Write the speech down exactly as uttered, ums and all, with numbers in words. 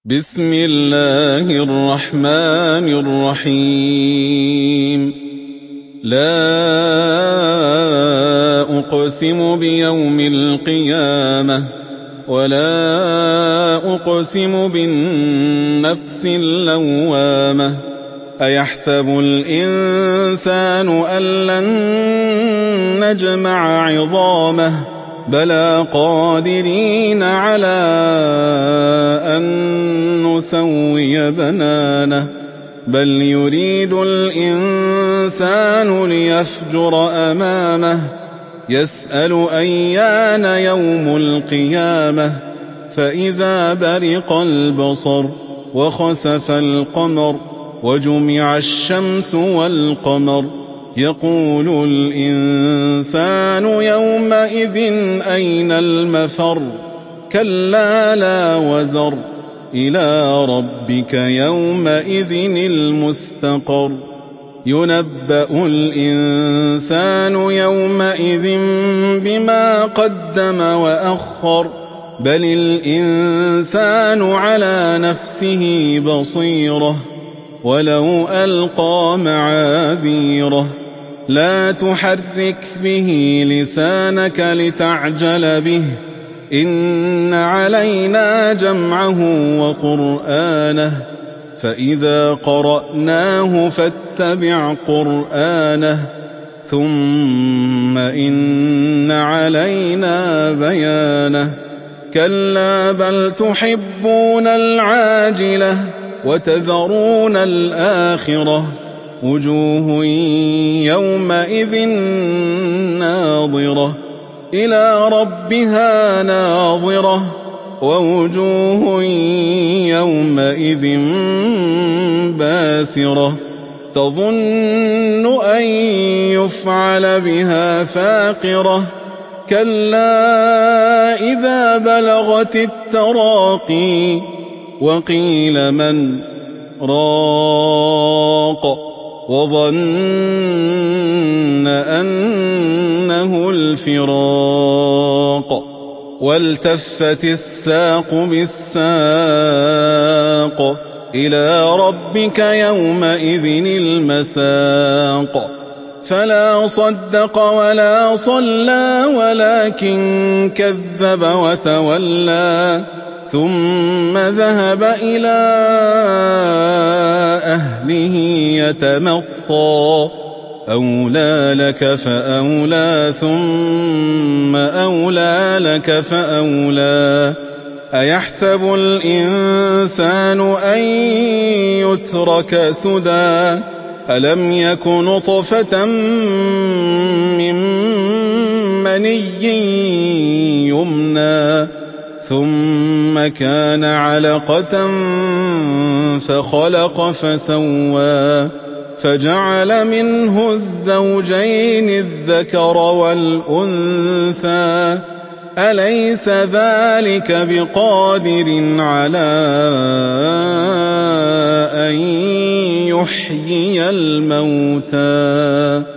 بسم الله الرحمن الرحيم لا أقسم بيوم القيامة ولا أقسم بالنفس اللوامة أيحسب الإنسان أن لن نجمع عظامه بلى قادرين على أن نسوي بنانه بل يريد الإنسان ليفجر أمامه يسأل أيان يوم القيامة فإذا برق البصر وخسف القمر وجمع الشمس والقمر يقول الإنسان يومئذ أين المفر كلا لا وزر إلى ربك يومئذ المستقر ينبأ الإنسان يومئذ بما قدم وأخر بل الإنسان على نفسه بصيرة ولو ألقى معاذيره لا تحرك به لسانك لتعجل به إن علينا جمعه وقرآنه فإذا قرأناه فاتبع قرآنه ثم إن علينا بيانه كلا بل تحبون العاجلة وتذرون الآخرة وجوه يومئذ ناظرة إلى ربها ناظرة ووجوه يومئذ باسرة تظن أن يفعل بها فاقرة كلا إذا بلغت التراقي وقيل من راق وظن أنه الفراق والتفت الساق بالساق إلى ربك يومئذ المساق فلا صدق ولا صلى ولكن كذب وتولى ثم ذهب إلى أهله يتمطى أولى لك فأولى ثم أولى لك فأولى أيحسب الإنسان أن يترك سدى ألم يك نطفة من مني يمنى ثم كان علقة فخلق فسوى فجعل منه الزوجين الذكر والأنثى أليس ذلك بقادر على أن يحيي الموتى